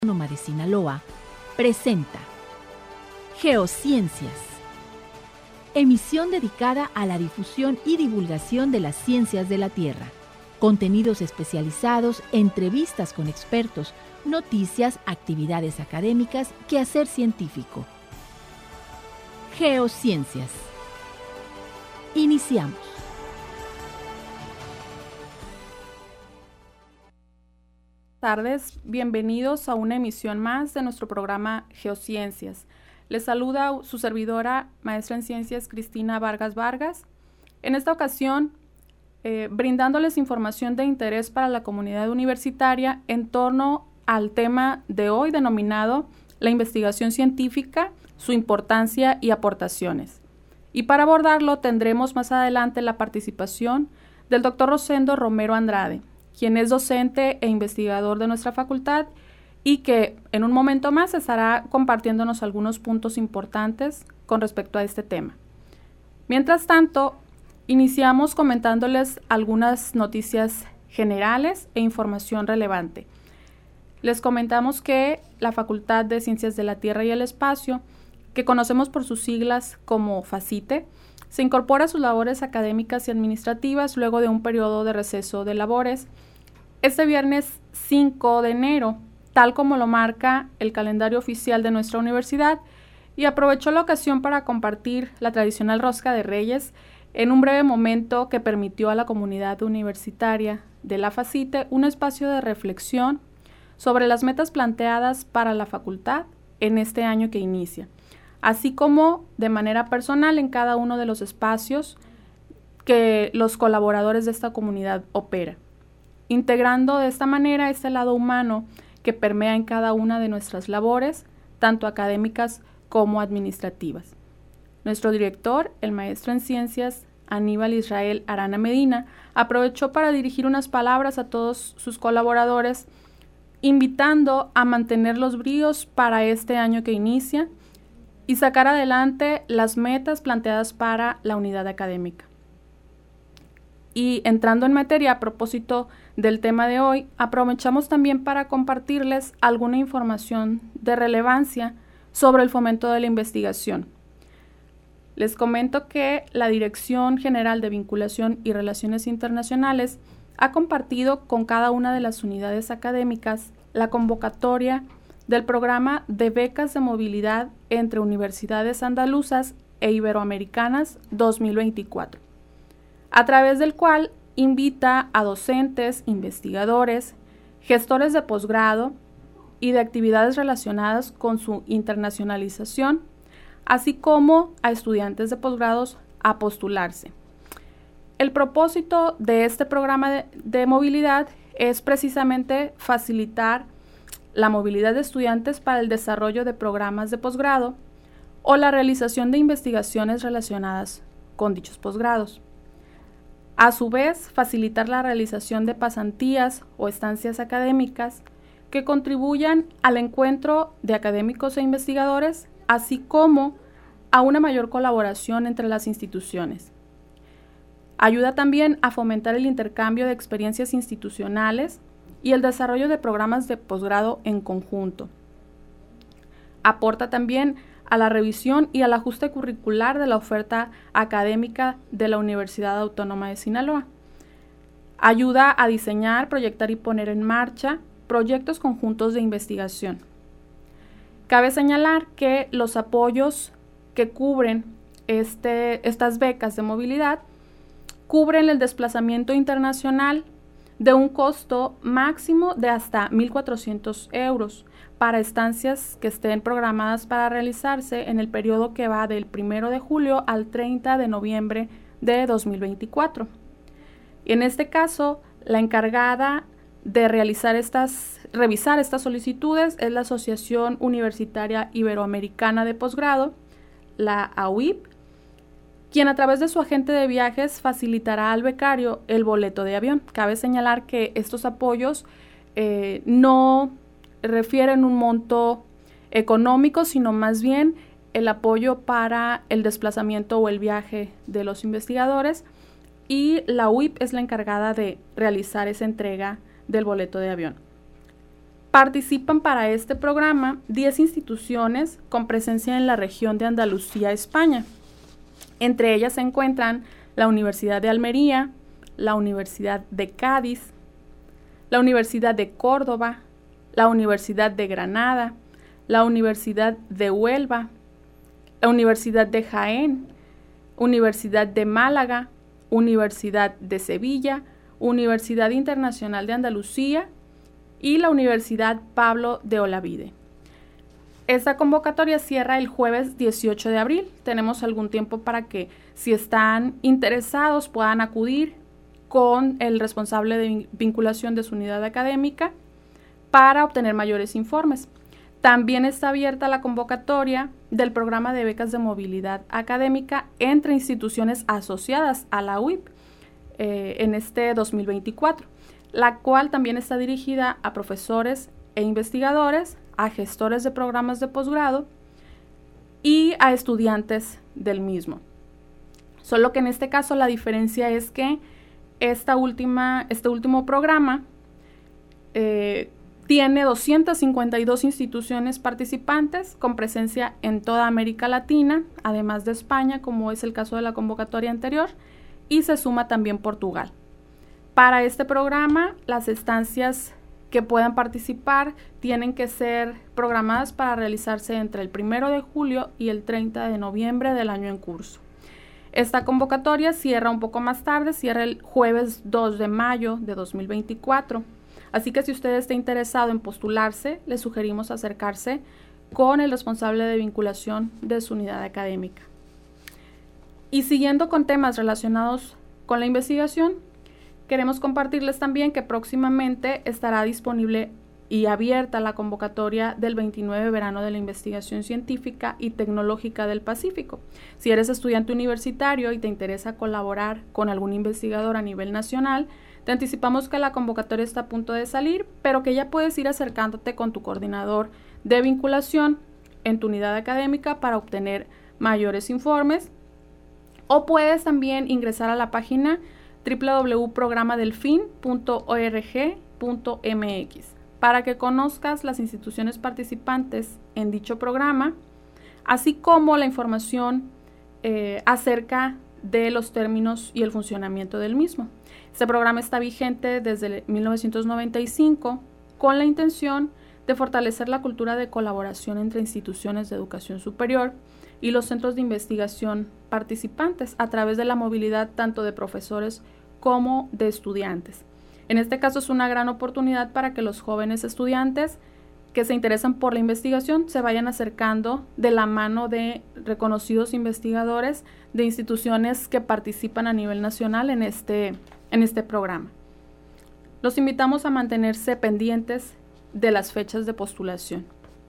Autónoma de Sinaloa presenta Geociencias, emisión dedicada a la difusión y divulgación de las ciencias de la Tierra, contenidos especializados, entrevistas con expertos, noticias, actividades académicas, quehacer científico. Geociencias. Iniciamos. Buenas tardes, bienvenidos a una emisión más de nuestro programa Geociencias. Les saluda su servidora, maestra en ciencias Cristina Vargas Vargas. En esta ocasión, brindándoles información de interés para la comunidad universitaria en torno al tema de hoy denominado la investigación científica, su importancia y aportaciones. Y para abordarlo tendremos más adelante la participación del doctor Rosendo Romero Andrade, quien es docente e investigador de nuestra facultad y que en un momento más estará compartiéndonos algunos puntos importantes con respecto a este tema. Mientras tanto, iniciamos comentándoles algunas noticias generales e información relevante. Les comentamos que la Facultad de Ciencias de la Tierra y el Espacio, que conocemos por sus siglas como FACITE, se incorpora a sus labores académicas y administrativas luego de un periodo de receso de labores este viernes 5 de enero, tal como lo marca el calendario oficial de nuestra universidad, y aprovechó la ocasión para compartir la tradicional rosca de Reyes en un breve momento que permitió a la comunidad universitaria de la FACITE un espacio de reflexión sobre las metas planteadas para la facultad en este año que inicia, así como de manera personal en cada uno de los espacios que los colaboradores de esta comunidad operan, integrando de esta manera este lado humano que permea en cada una de nuestras labores, tanto académicas como administrativas. Nuestro director, el maestro en ciencias Aníbal Israel Arana Medina, aprovechó para dirigir unas palabras a todos sus colaboradores, invitando a mantener los bríos para este año que inicia y sacar adelante las metas planteadas para la unidad académica. Y entrando en materia a propósito del tema de hoy, aprovechamos también para compartirles alguna información de relevancia sobre el fomento de la investigación. Les comento que la Dirección General de Vinculación y Relaciones Internacionales ha compartido con cada una de las unidades académicas la convocatoria del programa de becas de movilidad entre universidades andaluzas e iberoamericanas 2024, a través del cual invita a docentes, investigadores, gestores de posgrado y de actividades relacionadas con su internacionalización, así como a estudiantes de posgrados a postularse. El propósito de este programa de movilidad es precisamente facilitar la movilidad de estudiantes para el desarrollo de programas de posgrado o la realización de investigaciones relacionadas con dichos posgrados. A su vez, facilitar la realización de pasantías o estancias académicas que contribuyan al encuentro de académicos e investigadores, así como a una mayor colaboración entre las instituciones. Ayuda también a fomentar el intercambio de experiencias institucionales y el desarrollo de programas de posgrado en conjunto. Aporta también a la revisión y al ajuste curricular de la oferta académica de la Universidad Autónoma de Sinaloa. Ayuda a diseñar, proyectar y poner en marcha proyectos conjuntos de investigación. Cabe señalar que los apoyos que cubren estas becas de movilidad cubren el desplazamiento internacional de un costo máximo de hasta 1.400 euros para estancias que estén programadas para realizarse en el periodo que va del 1 de julio al 30 de noviembre de 2024. Y en este caso, la encargada de revisar estas solicitudes es la Asociación Universitaria Iberoamericana de Posgrado, la AUIP, quien a través de su agente de viajes facilitará al becario el boleto de avión. Cabe señalar que estos apoyos no refieren un monto económico, sino más bien el apoyo para el desplazamiento o el viaje de los investigadores, y la UIP es la encargada de realizar esa entrega del boleto de avión. Participan para este programa 10 instituciones con presencia en la región de Andalucía, España. Entre ellas se encuentran la Universidad de Almería, la Universidad de Cádiz, la Universidad de Córdoba, la Universidad de Granada, la Universidad de Huelva, la Universidad de Jaén, Universidad de Málaga, Universidad de Sevilla, Universidad Internacional de Andalucía y la Universidad Pablo de Olavide. Esta convocatoria cierra el jueves 18 de abril. Tenemos algún tiempo para que, si están interesados, puedan acudir con el responsable de vinculación de su unidad académica para obtener mayores informes. También está abierta la convocatoria del programa de becas de movilidad académica entre instituciones asociadas a la UIP en este 2024, la cual también está dirigida a profesores e investigadores, a gestores de programas de posgrado y a estudiantes del mismo. Solo que en este caso la diferencia es que este último programa tiene 252 instituciones participantes con presencia en toda América Latina, además de España, como es el caso de la convocatoria anterior, y se suma también Portugal. Para este programa, las estancias que puedan participar tienen que ser programadas para realizarse entre el 1 de julio y el 30 de noviembre del año en curso. Esta convocatoria cierra un poco más tarde, cierra el jueves 2 de mayo de 2024. Así que si usted está interesado en postularse, le sugerimos acercarse con el responsable de vinculación de su unidad académica. Y siguiendo con temas relacionados con la investigación, queremos compartirles también que próximamente estará disponible y abierta la convocatoria del 29 Verano de la Investigación Científica y Tecnológica del Pacífico. Si eres estudiante universitario y te interesa colaborar con algún investigador a nivel nacional, te anticipamos que la convocatoria está a punto de salir, pero que ya puedes ir acercándote con tu coordinador de vinculación en tu unidad académica para obtener mayores informes, o puedes también ingresar a la página www.programadelfin.org.mx para que conozcas las instituciones participantes en dicho programa, así como la información acerca de los términos y el funcionamiento del mismo. Este programa está vigente desde 1995 con la intención de fortalecer la cultura de colaboración entre instituciones de educación superior y los centros de investigación participantes a través de la movilidad tanto de profesores como de estudiantes. En este caso es una gran oportunidad para que los jóvenes estudiantes que se interesan por la investigación se vayan acercando de la mano de reconocidos investigadores de instituciones que participan a nivel nacional en este programa. Los invitamos a mantenerse pendientes de las fechas de postulación.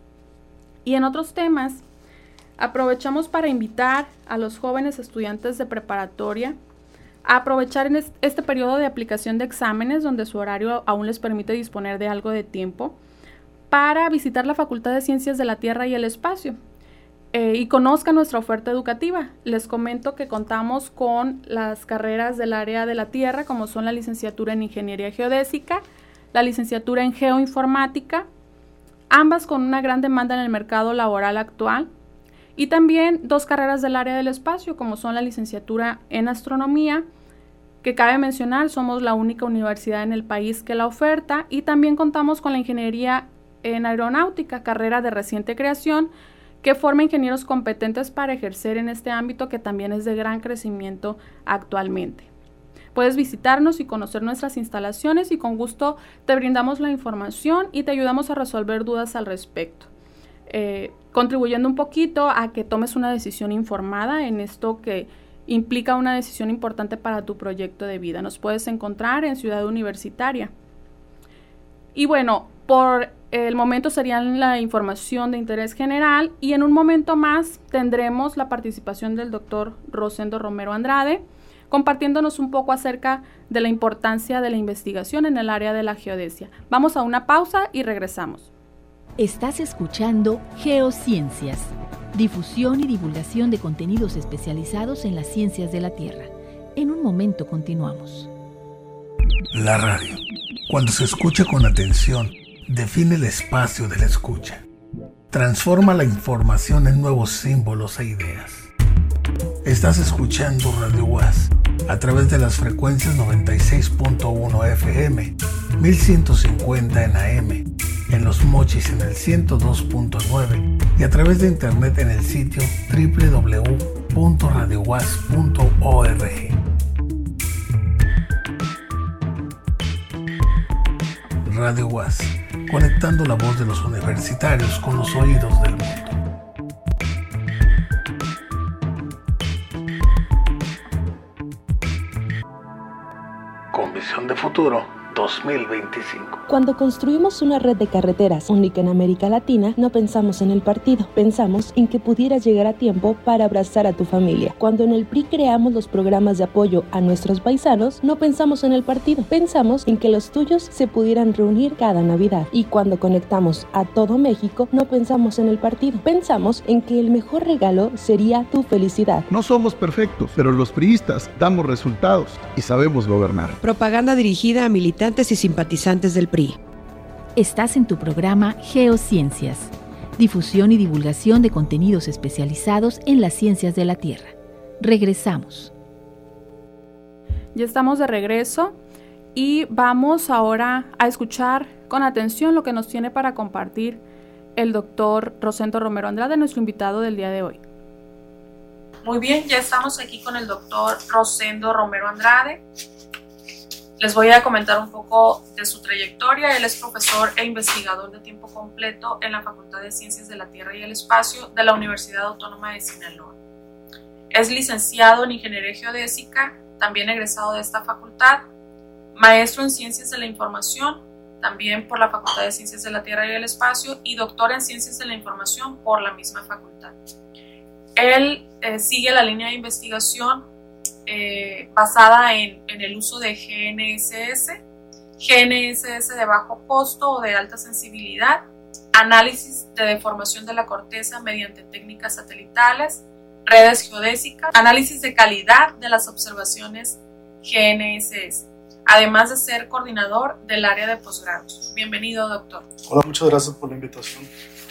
Y en otros temas, aprovechamos para invitar a los jóvenes estudiantes de preparatoria a aprovechar en este periodo de aplicación de exámenes, donde su horario aún les permite disponer de algo de tiempo, para visitar la Facultad de Ciencias de la Tierra y el Espacio y conozcan nuestra oferta educativa. Les comento que contamos con las carreras del área de la Tierra, como son la licenciatura en Ingeniería Geodésica, la licenciatura en Geoinformática, ambas con una gran demanda en el mercado laboral actual, y también dos carreras del área del espacio, como son la licenciatura en Astronomía, que cabe mencionar, somos la única universidad en el país que la oferta, y también contamos con la Ingeniería en Aeronáutica, carrera de reciente creación, que forma ingenieros competentes para ejercer en este ámbito que también es de gran crecimiento actualmente. Puedes visitarnos y conocer nuestras instalaciones y con gusto te brindamos la información y te ayudamos a resolver dudas al respecto, contribuyendo un poquito a que tomes una decisión informada en esto que implica una decisión importante para tu proyecto de vida. Nos puedes encontrar en Ciudad Universitaria. Y bueno, por el momento serían la información de interés general y en un momento más tendremos la participación del doctor Rosendo Romero Andrade, compartiéndonos un poco acerca de la importancia de la investigación en el área de la geodesia. Vamos a una pausa y regresamos. Estás escuchando Geociencias, difusión y divulgación de contenidos especializados en las ciencias de la Tierra. En un momento continuamos. La radio, cuando se escucha con atención, define el espacio de la escucha. Transforma la información en nuevos símbolos e ideas. Estás escuchando Radio UAS a través de las frecuencias 96.1 FM, 1150 en AM, en Los Mochis en el 102.9 y a través de internet en el sitio www.radiouas.org. Radio UAS, conectando la voz de los universitarios con los oídos del mundo. Con visión de futuro 2025. Cuando construimos una red de carreteras única en América Latina, no pensamos en el partido, pensamos en que pudieras llegar a tiempo para abrazar a tu familia. Cuando en el PRI creamos los programas de apoyo a nuestros paisanos, no pensamos en el partido, pensamos en que los tuyos se pudieran reunir cada Navidad. Y cuando conectamos a todo México, no pensamos en el partido, pensamos en que el mejor regalo sería tu felicidad. No somos perfectos, pero los priistas damos resultados y sabemos gobernar. Propaganda dirigida a militantes y simpatizantes del PRI. Estás en tu programa Geociencias, difusión y divulgación de contenidos especializados en las ciencias de la Tierra. Regresamos. Ya estamos de regreso y vamos ahora a escuchar con atención lo que nos tiene para compartir el doctor Rosendo Romero Andrade, nuestro invitado del día de hoy. Muy bien, ya estamos aquí con el doctor Rosendo Romero Andrade. Les voy a comentar un poco de su trayectoria. Él es profesor e investigador de tiempo completo en la Facultad de Ciencias de la Tierra y el Espacio de la Universidad Autónoma de Sinaloa. Es licenciado en Ingeniería Geodésica, también egresado de esta facultad, maestro en Ciencias de la Información, también por la Facultad de Ciencias de la Tierra y el Espacio, y doctor en Ciencias de la Información por la misma facultad. Él sigue la línea de investigación basada en el uso de GNSS de bajo costo o de alta sensibilidad, análisis de deformación de la corteza mediante técnicas satelitales, redes geodésicas, análisis de calidad de las observaciones GNSS, además de ser coordinador del área de posgrados. Bienvenido, doctor. Hola, muchas gracias por la invitación.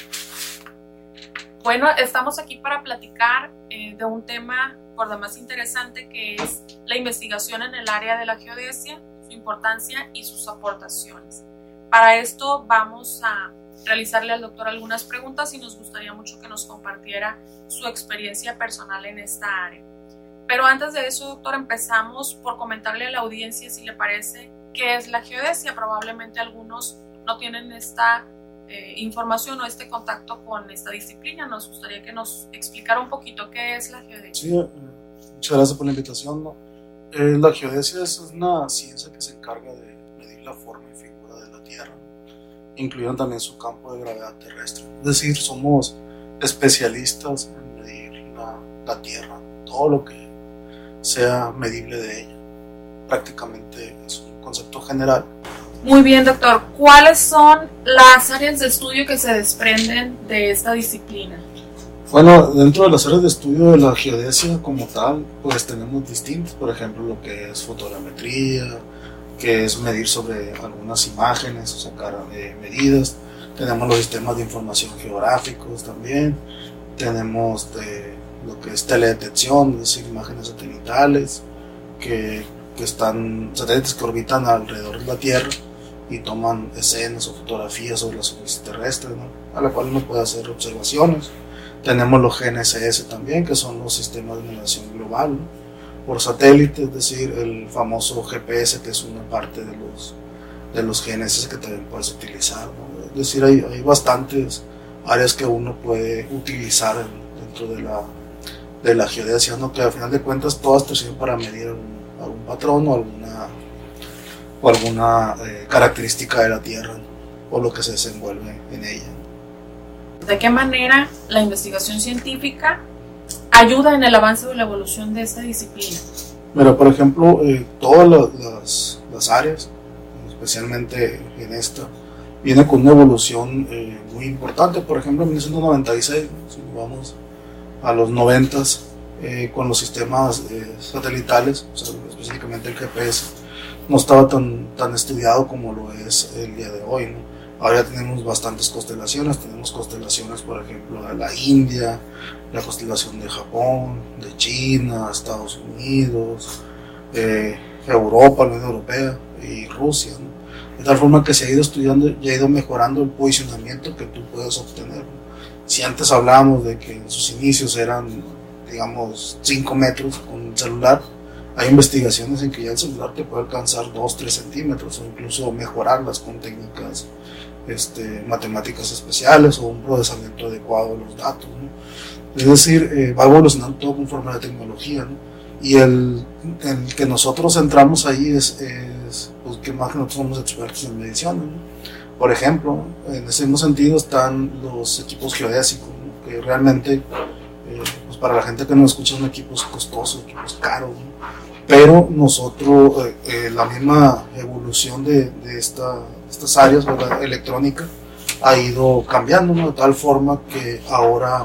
Bueno, estamos aquí para platicar de un tema por demás interesante, que es la investigación en el área de la geodesia, su importancia y sus aportaciones. Para esto vamos a realizarle al doctor algunas preguntas y nos gustaría mucho que nos compartiera su experiencia personal en esta área. Pero antes de eso, doctor, empezamos por comentarle a la audiencia, si le parece, qué es la geodesia. Probablemente algunos no tienen esta información o este contacto con esta disciplina. Nos gustaría que nos explicara un poquito qué es la geodesia. Sí, muchas gracias por la invitación. La geodesia es una ciencia que se encarga de medir la forma y figura de la Tierra, incluyendo también su campo de gravedad terrestre. Es decir, somos especialistas en medir la Tierra, todo lo que sea medible de ella. Prácticamente es un concepto general. Muy bien, doctor. ¿Cuáles son las áreas de estudio que se desprenden de esta disciplina? Bueno, dentro de las áreas de estudio de la geodesia como tal, pues tenemos distintas. Por ejemplo, lo que es fotogrametría, que es medir sobre algunas imágenes o sacar medidas. Tenemos los sistemas de información geográficos también. Tenemos lo que es teledetección, es decir, imágenes satelitales, que están satélites que orbitan alrededor de la Tierra y toman escenas o fotografías sobre la superficie terrestre, ¿no?, a la cual uno puede hacer observaciones. Tenemos los GNSS también, que son los sistemas de navegación global, ¿no?, por satélite, es decir, el famoso GPS, que es una parte de los GNSS que también puedes utilizar, ¿no? Es decir, hay bastantes áreas que uno puede utilizar dentro de la geodesia, ¿no?, que al final de cuentas todas te sirven para medir algún patrón o alguna característica de la Tierra, ¿no?, o lo que se desenvuelve en ella. ¿De qué manera la investigación científica ayuda en el avance o la evolución de esta disciplina? Mira, por ejemplo, todas las áreas, especialmente en esta, viene con una evolución muy importante. Por ejemplo, en 1996, si vamos a los 90s, con los sistemas satelitales, o sea, específicamente el GPS, no estaba tan estudiado como lo es el día de hoy, ¿no? Ahora tenemos bastantes constelaciones, tenemos constelaciones, por ejemplo, de la India, la constelación de Japón, de China, Estados Unidos, Europa, la Unión Europea y Rusia, ¿no? De tal forma que se ha ido estudiando y ha ido mejorando el posicionamiento que tú puedes obtener. Si antes hablábamos de que en sus inicios eran, digamos, 5 metros con el celular, hay investigaciones en que ya el celular te puede alcanzar 2-3 centímetros o incluso mejorarlas con técnicas matemáticas especiales o un procesamiento adecuado de los datos, ¿no? Es decir, va evolucionando todo conforme a la tecnología, ¿no? Y el que nosotros entramos ahí es pues, que más que nosotros somos expertos en mediciones, ¿no? Por ejemplo, en ese mismo sentido están los equipos geodésicos, ¿no? Que realmente pues para la gente que no escucha son equipos costosos, equipos caros, ¿no? Pero nosotros, la misma evolución de estas áreas, ¿verdad?, electrónica ha ido cambiando, ¿no? De tal forma que ahora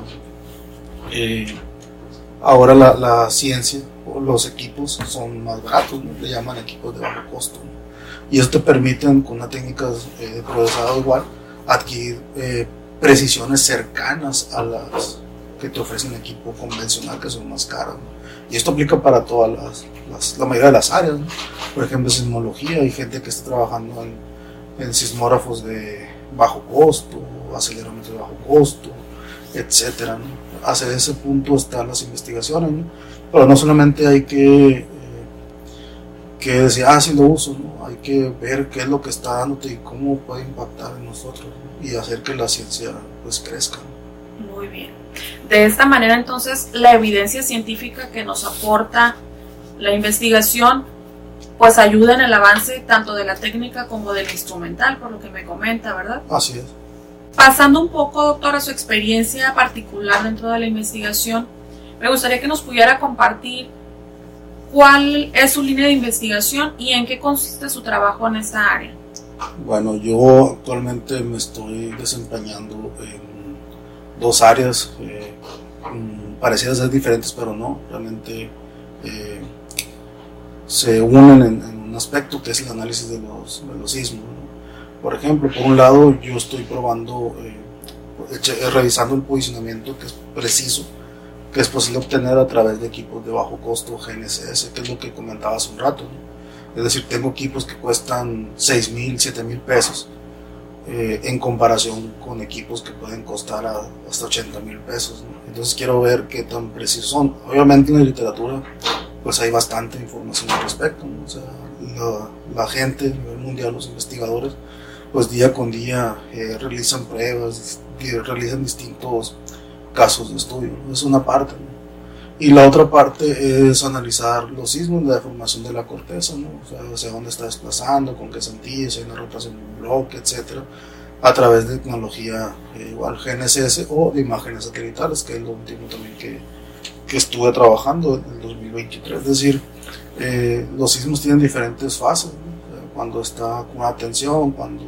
la ciencia o los equipos son más baratos, ¿no? Le llaman equipos de bajo costo, ¿no? Y esto te permiten, con una técnica de procesado igual, adquirir precisiones cercanas a las que te ofrece un equipo convencional, que son más caras, ¿no? Y esto aplica para todas la mayoría de las áreas, ¿no? Por ejemplo, sismología, hay gente que está trabajando en sismógrafos de bajo costo, acelerómetros de bajo costo, etcétera, ¿no? Hacia ese punto están las investigaciones, ¿no? Pero no solamente hay que decir, sí lo uso, ¿no? Hay que ver qué es lo que está dándote y cómo puede impactar en nosotros, ¿no? Y hacer que la ciencia pues crezca, ¿no? Muy bien. De esta manera, entonces, la evidencia científica que nos aporta la investigación pues ayuda en el avance tanto de la técnica como del instrumental, por lo que me comenta, ¿verdad? Así es. Pasando un poco, doctor, a su experiencia particular dentro de la investigación, me gustaría que nos pudiera compartir cuál es su línea de investigación y en qué consiste su trabajo en esta área. Bueno, yo actualmente me estoy desempeñando en 2 áreas, parecidas ser diferentes, pero no, realmente se unen en un aspecto que es el análisis de los sismos, ¿no? Por ejemplo, por un lado yo estoy probando, revisando el posicionamiento que es preciso, que es posible obtener a través de equipos de bajo costo GNSS, que es lo que comentaba hace un rato, ¿no? Es decir, tengo equipos que cuestan 6,000, 7,000 pesos, en comparación con equipos que pueden costar hasta 80,000 pesos, ¿no? Entonces quiero ver qué tan precisos son. Obviamente en la literatura pues hay bastante información al respecto, ¿no? O sea, la gente a nivel mundial, los investigadores, pues día con día realizan pruebas, realizan distintos casos de estudio, ¿no? Es una parte, ¿no? Y la otra parte es analizar los sismos, la deformación de la corteza, ¿no? O sea, hacia dónde está desplazando, con qué sentido, si hay una rotación en un bloque, etcétera, a través de tecnología igual GNSS o de imágenes satelitales, que es lo último también que estuve trabajando en el 2023. Es decir, los sismos tienen diferentes fases, ¿no? Cuando está con una tensión, cuando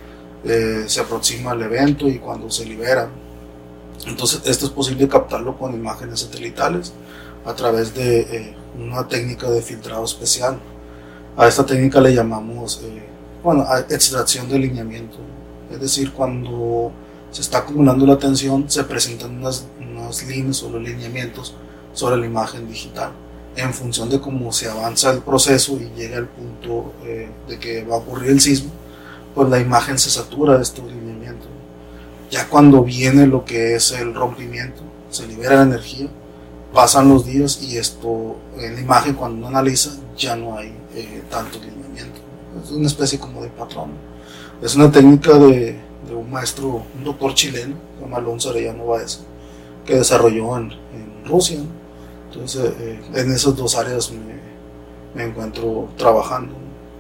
se aproxima el evento y cuando se libera. Entonces esto es posible captarlo con imágenes satelitales a través de una técnica de filtrado especial. A esta técnica le llamamos extracción de lineamiento. Es decir, cuando se está acumulando la tensión, se presentan unas líneas o los lineamientos sobre la imagen digital. En función de cómo se avanza el proceso y llega al punto de que va a ocurrir el sismo, pues la imagen se satura de estos lineamientos. Ya cuando viene lo que es el rompimiento, se libera la energía, pasan los días y esto en la imagen, cuando uno analiza, ya no hay tanto lineamiento. Es una especie como de patrón. Es una técnica de un maestro, un doctor chileno, se llama Alonso Arellano Baeza, que desarrolló en Rusia, ¿no? Entonces, en esas 2 áreas me encuentro trabajando.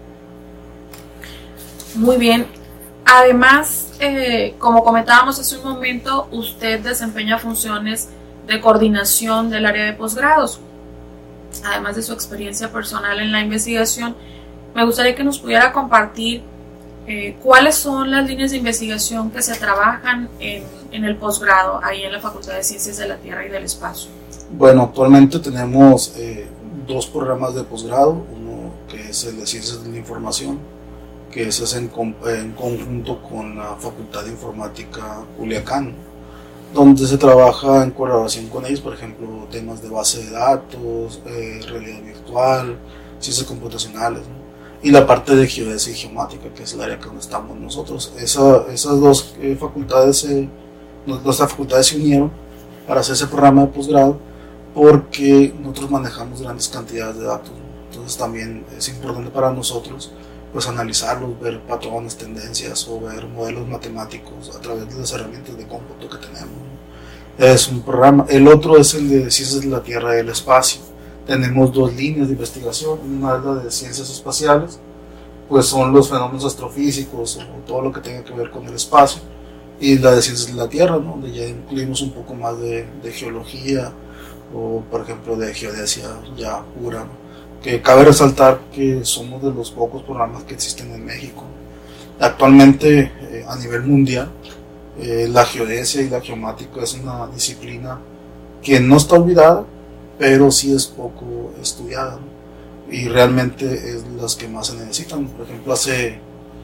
Muy bien. Además, como comentábamos hace un momento, usted desempeña funciones de coordinación del área de posgrados. Además de su experiencia personal en la investigación, me gustaría que nos pudiera compartir cuáles son las líneas de investigación que se trabajan en el posgrado, ahí en la Facultad de Ciencias de la Tierra y del Espacio. Bueno, actualmente tenemos 2 programas de posgrado, uno que es el de Ciencias de la Información que se hace en conjunto con la Facultad de Informática Culiacán, donde se trabaja en colaboración con ellos, por ejemplo, temas de base de datos, realidad virtual, ciencias computacionales, ¿no? Y la parte de geodesia y geomática, que es el área donde estamos nosotros. Esas dos facultades, nuestras facultades se unieron para hacer ese programa de posgrado, porque nosotros manejamos grandes cantidades de datos, ¿no? Entonces también es importante para nosotros pues analizarlos, ver patrones, tendencias o ver modelos matemáticos a través de las herramientas de cómputo que tenemos, ¿no? Es un programa. El otro es el de ciencias de la Tierra y el espacio. Tenemos dos líneas de investigación. Una es la de ciencias espaciales, pues son los fenómenos astrofísicos o todo lo que tenga que ver con el espacio, y la de ciencias de la Tierra, ¿no? Donde ya incluimos un poco más de geología o por ejemplo de geodesia ya pura, ¿no? Que cabe resaltar que somos de los pocos programas que existen en México. Actualmente a nivel mundial la geodesia y la geomática es una disciplina que no está olvidada, pero sí es poco estudiada, ¿no? Y realmente es las que más se necesitan. Por ejemplo, hace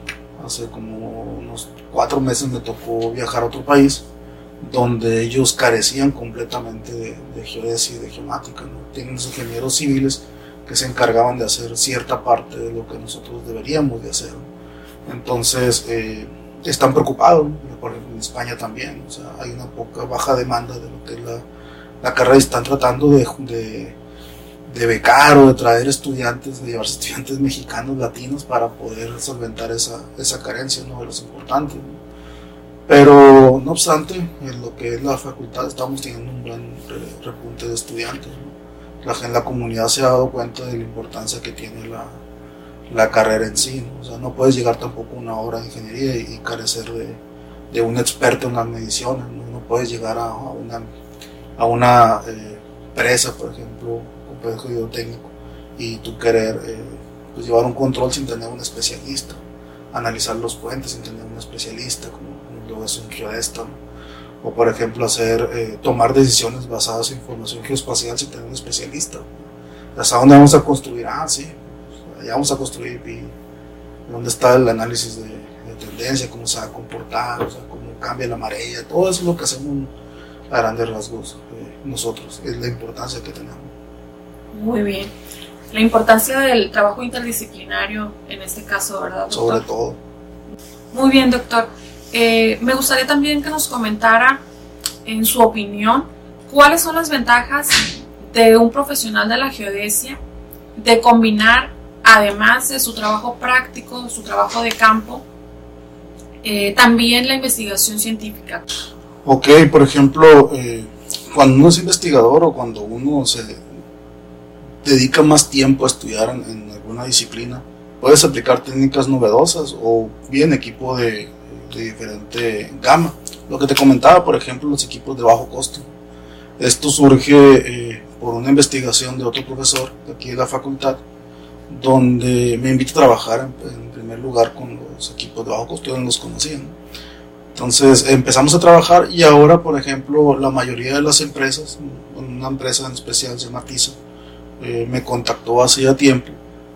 como unos 4 meses me tocó viajar a otro país donde ellos carecían completamente de geodesia y de geomática, ¿no? Tienen los ingenieros civiles que se encargaban de hacer cierta parte de lo que nosotros deberíamos de hacer, ¿no? Entonces están preocupados, ¿no? Por ejemplo en España también, o sea, hay una baja demanda de lo que es la carrera, y están tratando de becar o de traer estudiantes, de llevarse estudiantes mexicanos, latinos, para poder solventar esa carencia, ¿no? De los importantes, ¿no? Pero no obstante, en lo que es la facultad estamos teniendo un gran repunte de estudiantes, ¿no? La comunidad se ha dado cuenta de la importancia que tiene la carrera en sí, ¿no? O sea, no puedes llegar tampoco a una obra de ingeniería y carecer de un experto en las mediciones, ¿no? No puedes llegar a una presa, por ejemplo, complejo hidrotécnico, y tú querer pues llevar un control sin tener un especialista, analizar los puentes sin tener un especialista, como lo es un geodesta, ¿no? O por ejemplo tomar decisiones basadas en información geoespacial sin tener un especialista. ¿Hasta dónde vamos a construir? Sí, allá vamos a construir, y dónde está el análisis de tendencia, cómo se va a comportar, o sea, cómo cambia la marea, todo eso es lo que hacemos a grandes rasgos nosotros, es la importancia que tenemos. Muy bien, la importancia del trabajo interdisciplinario en este caso, ¿verdad, doctor? Sobre todo. Muy bien, doctor. Me gustaría también que nos comentara, en su opinión, cuáles son las ventajas de un profesional de la geodesia de combinar, además de su trabajo práctico, su trabajo de campo, también la investigación científica. Ok, por ejemplo, cuando uno es investigador o cuando uno se dedica más tiempo a estudiar en alguna disciplina, puedes aplicar técnicas novedosas o bien equipo de diferente gama. Lo que te comentaba, por ejemplo, los equipos de bajo costo. Esto surge por una investigación de otro profesor de aquí de la facultad, donde me invita a trabajar en primer lugar con los equipos de bajo costo. Yo no los conocía, ¿no? Entonces empezamos a trabajar, y ahora, por ejemplo, la mayoría de las empresas, una empresa en especial se llama TISA, me contactó hace ya tiempo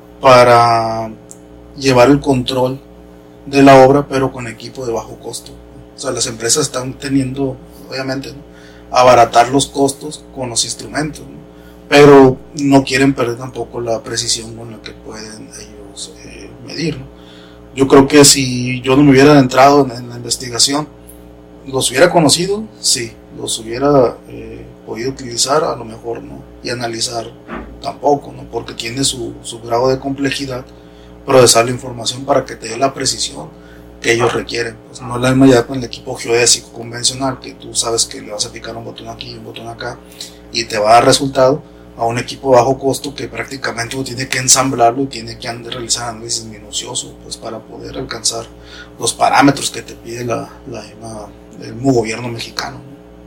para llevar el control de la obra, pero con equipo de bajo costo. O sea, las empresas están teniendo, obviamente, ¿no?, abaratar los costos con los instrumentos, ¿no?, pero no quieren perder tampoco la precisión con la que pueden ellos medir, ¿no? Yo creo que si yo no me hubiera entrado en la investigación, los hubiera conocido, sí, los hubiera podido utilizar, a lo mejor no, y analizar tampoco, ¿no?, porque tiene su grado de complejidad procesar la información para que te dé la precisión que ellos requieren. Pues no es la misma ya con el equipo geodésico convencional, que tú sabes que le vas a picar un botón aquí y un botón acá y te va a dar resultado, a un equipo de bajo costo que prácticamente uno tiene que ensamblarlo y tiene que realizar análisis minucioso, pues, para poder alcanzar los parámetros que te pide el mismo gobierno mexicano.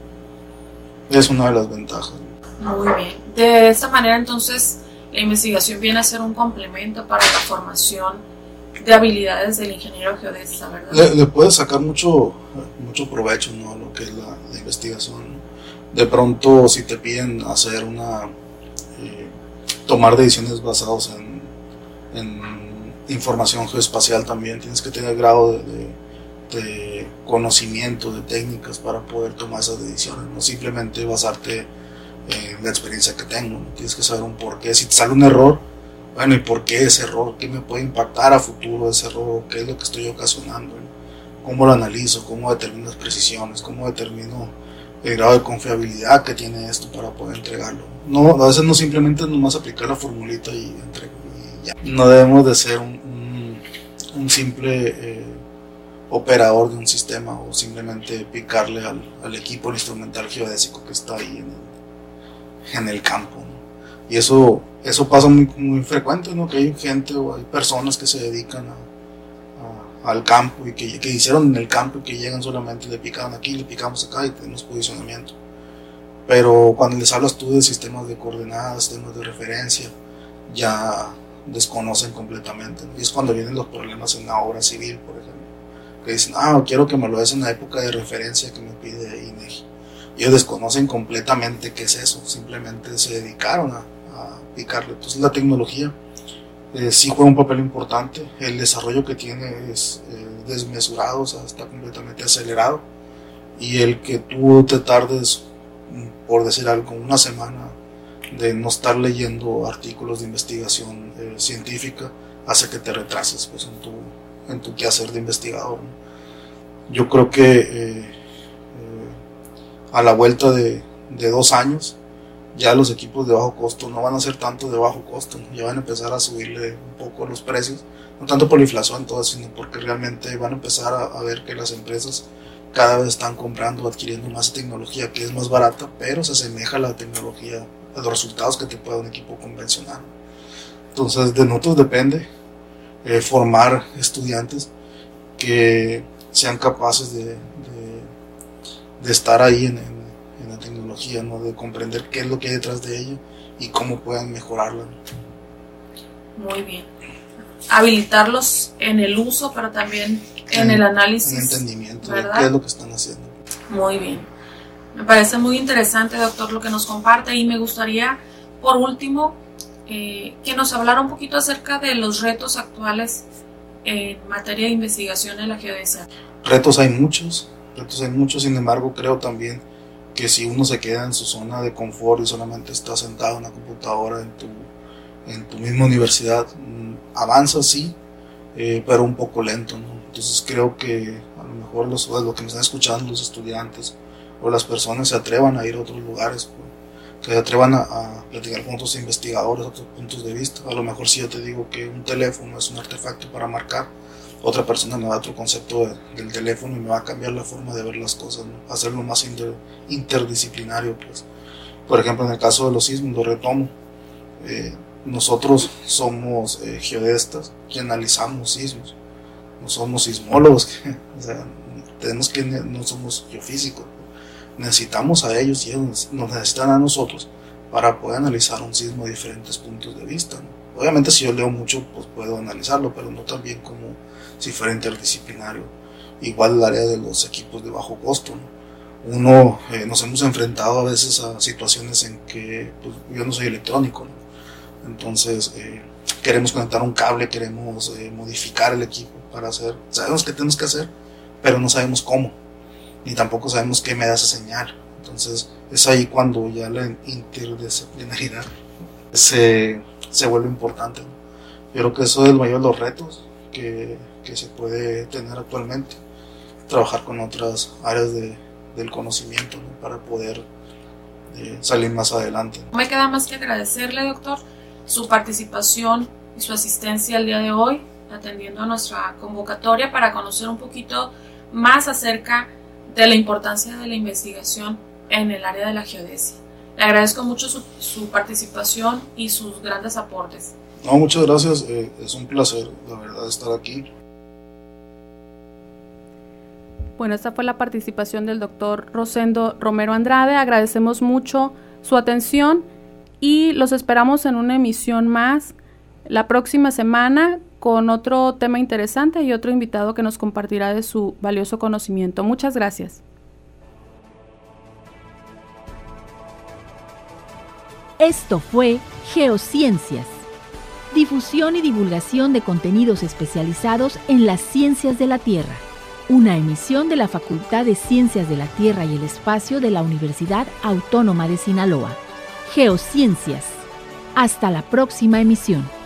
Es una de las ventajas. Muy bien. De esta manera, entonces, la investigación viene a ser un complemento para la formación de habilidades del ingeniero geodesista, ¿verdad? Le puedes sacar mucho provecho, ¿no?, a lo que es la investigación. De pronto, si te piden hacer tomar decisiones basadas en información geoespacial también, tienes que tener grado de conocimiento, de técnicas para poder tomar esas decisiones, no simplemente basarte en la experiencia que tengo, ¿no? Tienes que saber un porqué, si te sale un error, bueno, ¿y por qué ese error? ¿Qué me puede impactar a futuro ese error? ¿Qué es lo que estoy ocasionando? ¿Cómo lo analizo? ¿Cómo determino las precisiones? ¿Cómo determino el grado de confiabilidad que tiene esto para poder entregarlo? No, a veces no simplemente nomás aplicar la formulita y entregar y ya. No debemos de ser un simple operador de un sistema o simplemente picarle al equipo instrumental geodésico que está ahí en el campo, ¿no? Y eso pasa muy frecuente, ¿no? Que hay gente o hay personas que se dedican al campo y que hicieron en el campo y que llegan solamente, le pican aquí, le picamos acá y tenemos posicionamiento. Pero cuando les hablas tú de sistemas de coordenadas, sistemas de referencia, ya desconocen completamente, ¿no? Y es cuando vienen los problemas en la obra civil, por ejemplo, que dicen, quiero que me lo des en la época de referencia que me pide INEGI. Ellos desconocen completamente qué es eso, simplemente se dedicaron a picarle. Entonces la tecnología sí juega un papel importante, el desarrollo que tiene es desmesurado, o sea, está completamente acelerado, y el que tú te tardes, por decir algo, una semana de no estar leyendo artículos de investigación científica hace que te retrases pues, en tu quehacer de investigador, ¿no? Yo creo que a la vuelta de 2 años ya los equipos de bajo costo no van a ser tanto de bajo costo, ¿no? Ya van a empezar a subirle un poco los precios, no tanto por la inflación todo, sino porque realmente van a empezar a ver que las empresas cada vez están comprando o adquiriendo más tecnología que es más barata, pero se asemeja a la tecnología, a los resultados que te puede dar un equipo convencional. Entonces de nosotros depende formar estudiantes que sean capaces de estar ahí en la tecnología, ¿no? De comprender qué es lo que hay detrás de ella y cómo puedan mejorarla, ¿no? Muy bien. Habilitarlos en el uso, pero también en el análisis. En entendimiento, ¿verdad? de qué es lo que están haciendo. Muy bien. Me parece muy interesante, doctor, lo que nos comparte, y me gustaría, por último, que nos hablara un poquito acerca de los retos actuales en materia de investigación en la geodesia. Retos hay muchos, sin embargo creo también que si uno se queda en su zona de confort y solamente está sentado en la computadora en tu misma universidad, avanza sí, pero un poco lento, ¿no? Entonces creo que a lo mejor lo que me están escuchando, los estudiantes o las personas se atrevan a ir a otros lugares, que se atrevan a platicar con otros investigadores, otros puntos de vista. A lo mejor si yo te digo que un teléfono es un artefacto para marcar, otra persona me da otro concepto del teléfono y me va a cambiar la forma de ver las cosas, ¿no? Hacerlo más interdisciplinario, pues. Por ejemplo, en el caso de los sismos, lo retomo. Nosotros somos geodestas que analizamos sismos, no somos sismólogos, o sea, no somos geofísicos. Necesitamos a ellos y ellos nos necesitan a nosotros para poder analizar un sismo de diferentes puntos de vista, ¿no? Obviamente si yo leo mucho pues puedo analizarlo, pero no tan bien como si fuera interdisciplinario. Igual el área de los equipos de bajo costo, ¿no? Nos hemos enfrentado a veces a situaciones en que pues, yo no soy electrónico, ¿no? Entonces queremos conectar un cable, queremos modificar el equipo para hacer, sabemos qué tenemos que hacer, pero no sabemos cómo, ni tampoco sabemos qué me da esa señal. Entonces es ahí cuando ya la interdisciplinaridad se vuelve importante, ¿no? Yo creo que eso es el mayor de los retos que se puede tener actualmente, trabajar con otras áreas del conocimiento, ¿no? Para poder salir más adelante. No me queda más que agradecerle, doctor, su participación y su asistencia el día de hoy, atendiendo a nuestra convocatoria para conocer un poquito más acerca de la importancia de la investigación en el área de la geodesia. Le agradezco mucho su participación y sus grandes aportes. No, muchas gracias, es un placer, la verdad, estar aquí. Bueno, esta fue la participación del doctor Rosendo Romero Andrade. Agradecemos mucho su atención y los esperamos en una emisión más la próxima semana con otro tema interesante y otro invitado que nos compartirá de su valioso conocimiento. Muchas gracias. Esto fue Geociencias, difusión y divulgación de contenidos especializados en las ciencias de la Tierra. Una emisión de la Facultad de Ciencias de la Tierra y el Espacio de la Universidad Autónoma de Sinaloa. Geociencias. Hasta la próxima emisión.